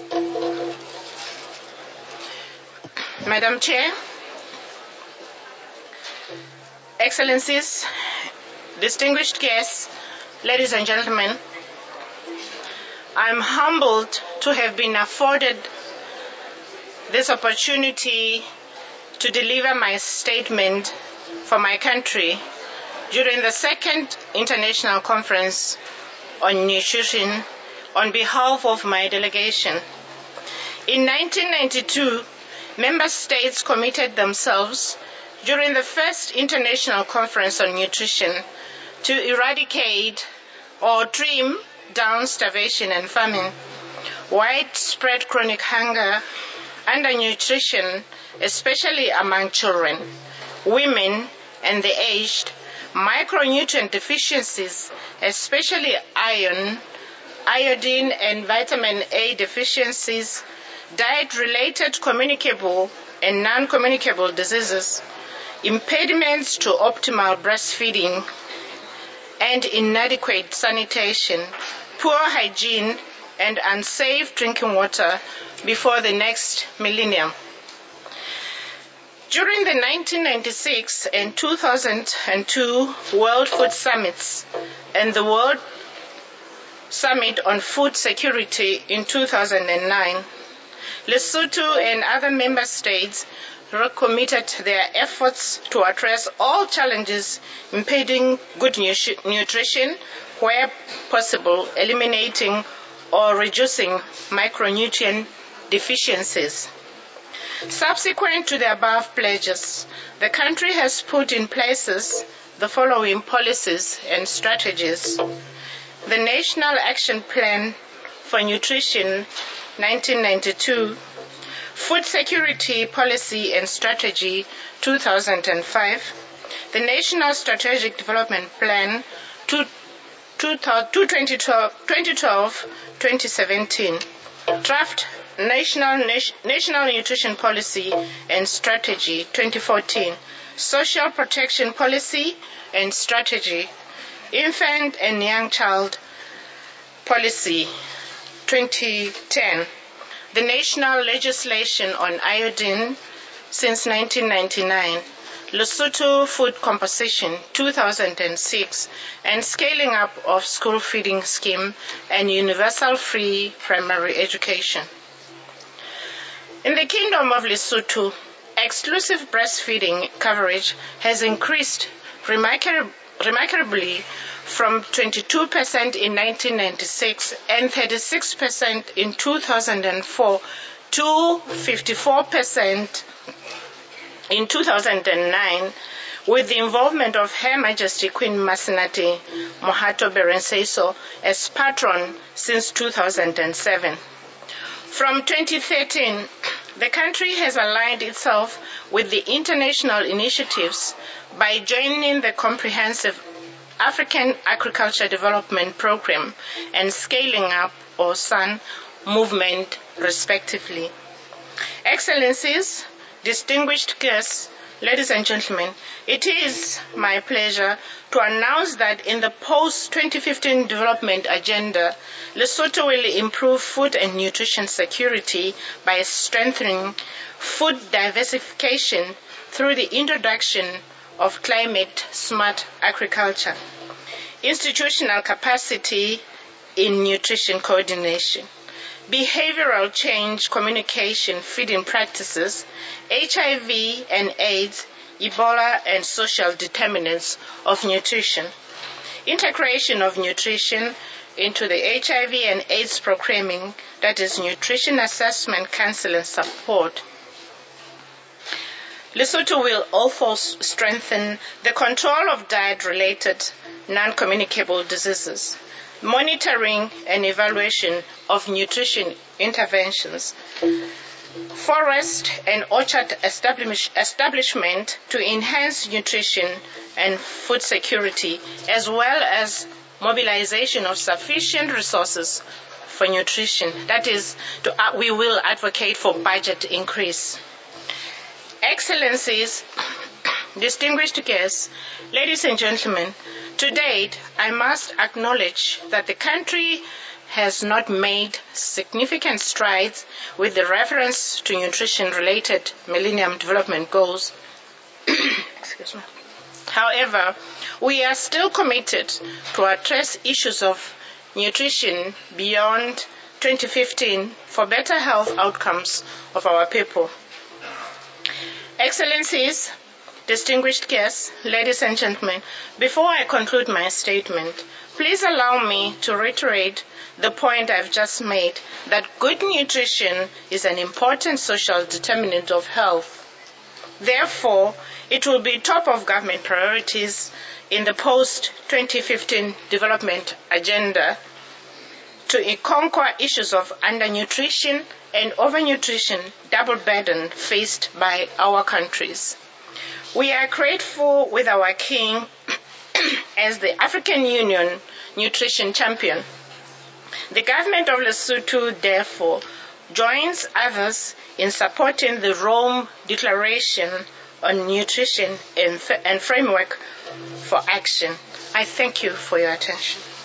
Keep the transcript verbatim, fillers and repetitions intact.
Madam Chair, Excellencies, distinguished guests, ladies and gentlemen, I am humbled to have been afforded this opportunity to deliver my statement for my country during the second International Conference on Nutrition on behalf of my delegation. In nineteen ninety-two, member states committed themselves during the first International Conference on Nutrition to eradicate or trim down starvation and famine, widespread chronic hunger, undernutrition, especially among children, women, and the aged, micronutrient deficiencies, especially iron, iodine, and vitamin A deficiencies, diet-related communicable and non-communicable diseases, impediments to optimal breastfeeding, and inadequate sanitation, poor hygiene, and unsafe drinking water before the next millennium. During the nineteen ninety-six and two thousand two World Food Summits and the World Summit on Food Security in two thousand nine, Lesotho and other member states recommitted their efforts to address all challenges impeding good nutrition where possible, eliminating or reducing micronutrient deficiencies. Subsequent to the above pledges, the country has put in place the following policies and strategies: the National Action Plan for Nutrition nineteen ninety-two, Food Security Policy and Strategy two thousand five, the National Strategic Development Plan twenty twelve to twenty seventeen, Draft National, National Nutrition Policy and Strategy twenty fourteen, Social Protection Policy and Strategy, Infant and Young Child Policy twenty ten, the national legislation on iodine since nineteen ninety-nine, Lesotho Food Composition two thousand six, and Scaling Up of School Feeding Scheme and Universal Free Primary Education. In the Kingdom of Lesotho, exclusive breastfeeding coverage has increased remarkably remarkably from twenty-two percent in nineteen ninety-six and thirty-six percent in two thousand four to fifty-four percent in two thousand nine, with the involvement of Her Majesty Queen Masenate Mohato Berenseso as patron since two thousand seven. From twenty thirteen, the country has aligned itself with the international initiatives by joining the Comprehensive African Agriculture Development Program and Scaling Up, or S A N, movement, respectively. Excellencies, distinguished guests, ladies and gentlemen, it is my pleasure to announce that in the post twenty fifteen development agenda, Lesotho will improve food and nutrition security by strengthening food diversification through the introduction of climate-smart agriculture, institutional capacity in nutrition coordination, behavioral change, communication, feeding practices, H I V and AIDS, Ebola, and social determinants of nutrition, integration of nutrition into the H I V and AIDS programming, that is nutrition assessment, counsel, and support. Lesotho will also strengthen the control of diet-related non-communicable diseases, monitoring and evaluation of nutrition interventions, forest and orchard establish, establishment to enhance nutrition and food security, as well as mobilization of sufficient resources for nutrition. That is, to, uh, we will advocate for budget increase. Excellencies, distinguished guests, ladies and gentlemen, to date, I must acknowledge that the country has not made significant strides with the reference to nutrition-related Millennium Development Goals. Excuse me. However, we are still committed to address issues of nutrition beyond twenty fifteen for better health outcomes of our people. Excellencies, distinguished guests, ladies and gentlemen, before I conclude my statement, please allow me to reiterate the point I've just made, that good nutrition is an important social determinant of health. Therefore, it will be top of government priorities in the post twenty fifteen development agenda to conquer issues of undernutrition and overnutrition, double burden faced by our countries. We are grateful with our King as the African Union nutrition champion. The government of Lesotho, therefore, joins others in supporting the Rome Declaration on Nutrition and, and Framework for Action. I thank you for your attention.